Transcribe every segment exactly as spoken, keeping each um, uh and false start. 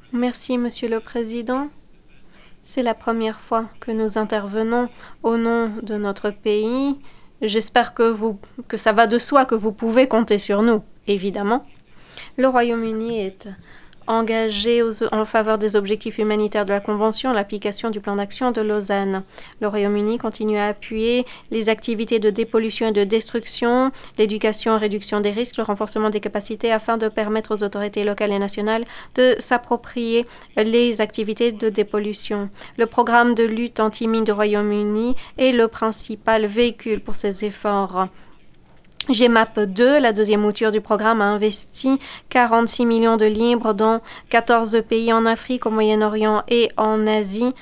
Merci, Monsieur le Président. C'est la première fois que nous intervenons au nom de notre pays. J'espère que, vous, que ça va de soi, que vous pouvez compter sur nous, évidemment. Le Royaume-Uni est engagé aux, en faveur des objectifs humanitaires de la Convention, l'application du plan d'action de Lausanne. Le Royaume-Uni continue à appuyer les activités de dépollution et de destruction, l'éducation et réduction des risques, le renforcement des capacités afin de permettre aux autorités locales et nationales de s'approprier les activités de dépollution. Le programme de lutte anti-mine du Royaume-Uni est le principal véhicule pour ces efforts. G M A P deux, la deuxième mouture du programme, a investi quarante-six millions de livres dans quatorze pays en Afrique, au Moyen-Orient et en Asie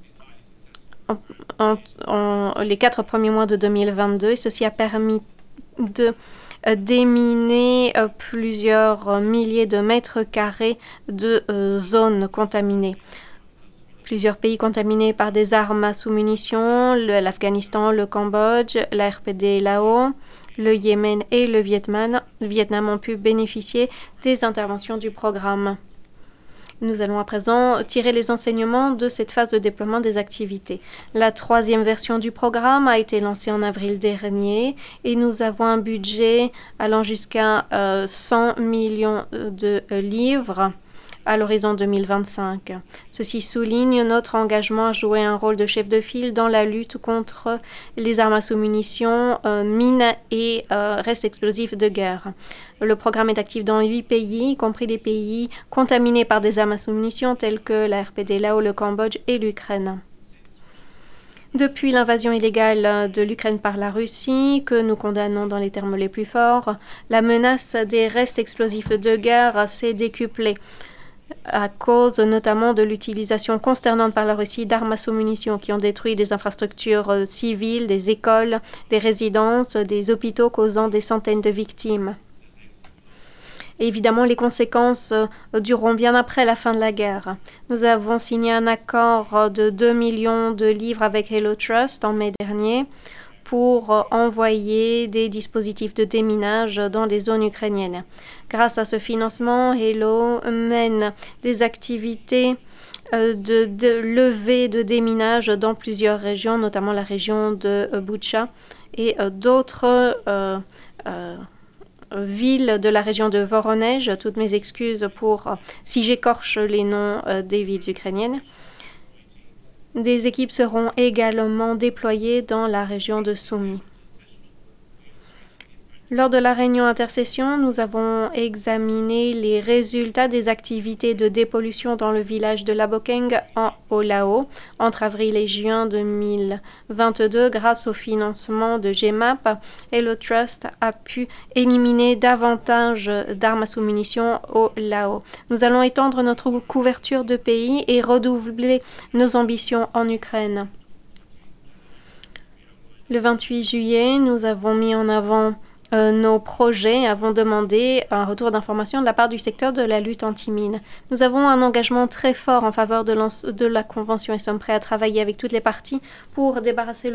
en, en, en, les quatre premiers mois de deux mille vingt-deux. Et ceci a permis de euh, déminer euh, plusieurs milliers de mètres carrés de euh, zones contaminées. Plusieurs pays contaminés par des armes à sous-munitions, l'Afghanistan, le Cambodge, la R P D Laos, le Yémen et le Vietnam, Vietnam ont pu bénéficier des interventions du programme. Nous allons à présent tirer les enseignements de cette phase de déploiement des activités. La troisième version du programme a été lancée en avril dernier et nous avons un budget allant jusqu'à euh, cent millions de livres à l'horizon deux mille vingt-cinq. Ceci souligne notre engagement à jouer un rôle de chef de file dans la lutte contre les armes à sous-munitions, euh, mines et euh, restes explosifs de guerre. Le programme est actif dans huit pays, y compris des pays contaminés par des armes à sous-munitions tels que la R P D Laos, le Cambodge et l'Ukraine. Depuis l'invasion illégale de l'Ukraine par la Russie, que nous condamnons dans les termes les plus forts, la menace des restes explosifs de guerre s'est décuplée, à cause notamment de l'utilisation consternante par la Russie d'armes à sous-munitions qui ont détruit des infrastructures civiles, des écoles, des résidences, des hôpitaux, causant des centaines de victimes. Et évidemment, les conséquences dureront bien après la fin de la guerre. Nous avons signé un accord de deux millions de livres avec Hello Trust en mai dernier pour envoyer des dispositifs de déminage dans les zones ukrainiennes. Grâce à ce financement, Hello mène des activités de, de levée de déminage dans plusieurs régions, notamment la région de Boutcha et d'autres euh, euh, villes de la région de Voronej. Toutes mes excuses pour si j'écorche les noms des villes ukrainiennes. Des équipes seront également déployées dans la région de Soumy. Lors de la réunion intercession, nous avons examiné les résultats des activités de dépollution dans le village de Labokeng en au Laos entre avril et juin deux mille vingt-deux. Grâce au financement de G M A P, Hello Trust a pu éliminer davantage d'armes à sous-munitions au Laos. Nous allons étendre notre couverture de pays et redoubler nos ambitions en Ukraine. Le vingt-huit juillet, nous avons mis en avant Euh, nos projets avons demandé un retour d'information de la part du secteur de la lutte anti-mine. Nous avons un engagement très fort en faveur de, de la Convention et sommes prêts à travailler avec toutes les parties pour débarrasser le